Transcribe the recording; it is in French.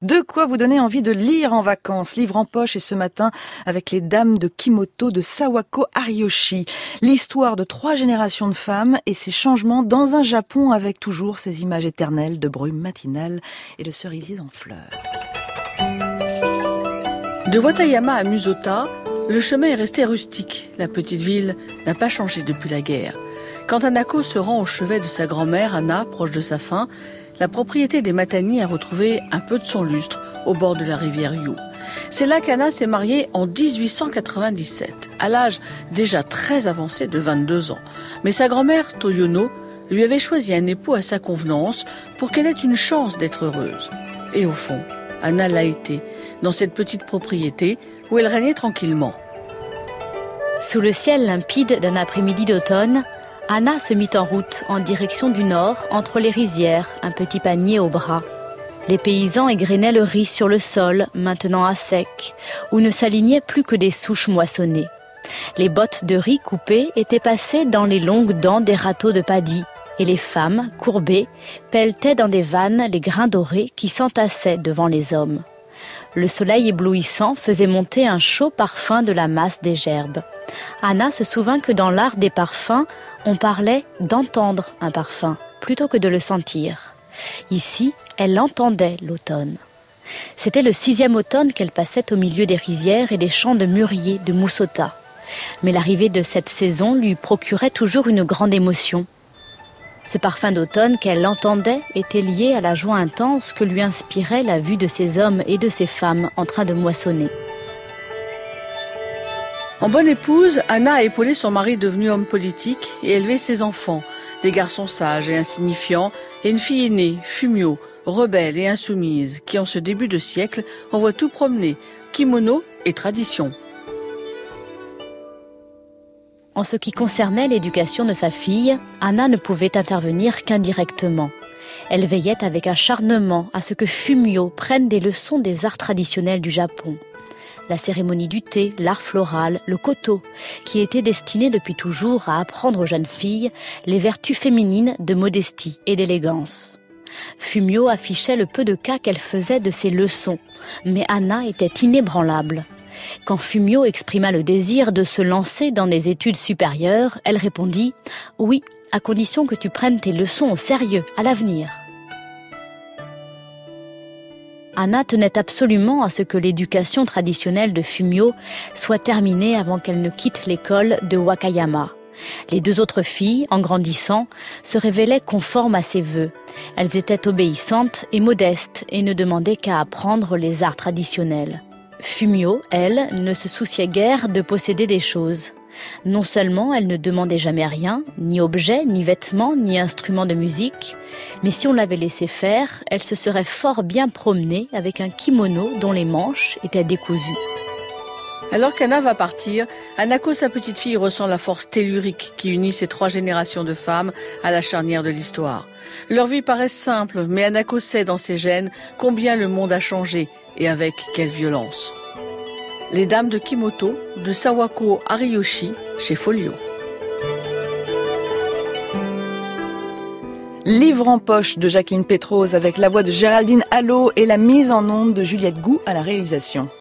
De quoi vous donner envie de lire en vacances. Livre en poche et ce matin avec les dames de Kimoto de Sawako Ariyoshi. L'histoire de 3 générations de femmes et ses changements dans un Japon avec toujours ces images éternelles de brume matinale et de cerisiers en fleurs. De Watayama à Musota, le chemin est resté rustique. La petite ville n'a pas changé depuis la guerre. Quand Hanako se rend au chevet de sa grand-mère, Anna, proche de sa fin, la propriété des Matani a retrouvé un peu de son lustre au bord de la rivière Yu. C'est là qu'Anna s'est mariée en 1897, à l'âge déjà très avancé de 22 ans. Mais sa grand-mère, Toyono, lui avait choisi un époux à sa convenance pour qu'elle ait une chance d'être heureuse. Et au fond, Anna l'a été, dans cette petite propriété où elle régnait tranquillement. Sous le ciel limpide d'un après-midi d'automne, Anna se mit en route en direction du nord, entre les rizières, un petit panier au bras. Les paysans égrenaient le riz sur le sol, maintenant à sec, où ne s'alignaient plus que des souches moissonnées. Les bottes de riz coupées étaient passées dans les longues dents des râteaux de paddy, et les femmes, courbées, pelletaient dans des vannes les grains dorés qui s'entassaient devant les hommes. Le soleil éblouissant faisait monter un chaud parfum de la masse des gerbes. Anna se souvint que dans l'art des parfums, on parlait d'entendre un parfum, plutôt que de le sentir. Ici, elle entendait l'automne. C'était le 6e automne qu'elle passait au milieu des rizières et des champs de mûriers de Musota. Mais l'arrivée de cette saison lui procurait toujours une grande émotion. Ce parfum d'automne qu'elle entendait était lié à la joie intense que lui inspirait la vue de ces hommes et de ces femmes en train de moissonner. En bonne épouse, Anna a épaulé son mari devenu homme politique et élevé ses enfants, des garçons sages et insignifiants, et une fille aînée, Fumio, rebelle et insoumise, qui en ce début de siècle envoie tout promener, kimono et tradition. En ce qui concernait l'éducation de sa fille, Anna ne pouvait intervenir qu'indirectement. Elle veillait avec acharnement à ce que Fumio prenne des leçons des arts traditionnels du Japon. La cérémonie du thé, l'art floral, le koto, qui était destiné depuis toujours à apprendre aux jeunes filles les vertus féminines de modestie et d'élégance. Fumio affichait le peu de cas qu'elle faisait de ses leçons, mais Anna était inébranlable. Quand Fumio exprima le désir de se lancer dans des études supérieures, elle répondit « Oui, à condition que tu prennes tes leçons au sérieux, à l'avenir ». Anna tenait absolument à ce que l'éducation traditionnelle de Fumio soit terminée avant qu'elle ne quitte l'école de Wakayama. Les 2 autres filles, en grandissant, se révélaient conformes à ses vœux. Elles étaient obéissantes et modestes et ne demandaient qu'à apprendre les arts traditionnels. Fumio, elle, ne se souciait guère de posséder des choses. Non seulement elle ne demandait jamais rien, ni objets, ni vêtements, ni instruments de musique, mais si on l'avait laissée faire, elle se serait fort bien promenée avec un kimono dont les manches étaient décousues. Alors qu'Anna va partir, Hanako, sa petite fille, ressent la force tellurique qui unit ces 3 générations de femmes à la charnière de l'histoire. Leur vie paraît simple, mais Hanako sait dans ses gènes combien le monde a changé et avec quelle violence. Les dames de Kimoto, de Sawako Ariyoshi, chez Folio. Livre en poche de Jacqueline Pétrose avec la voix de Géraldine Allot et la mise en onde de Juliette Gou à la réalisation.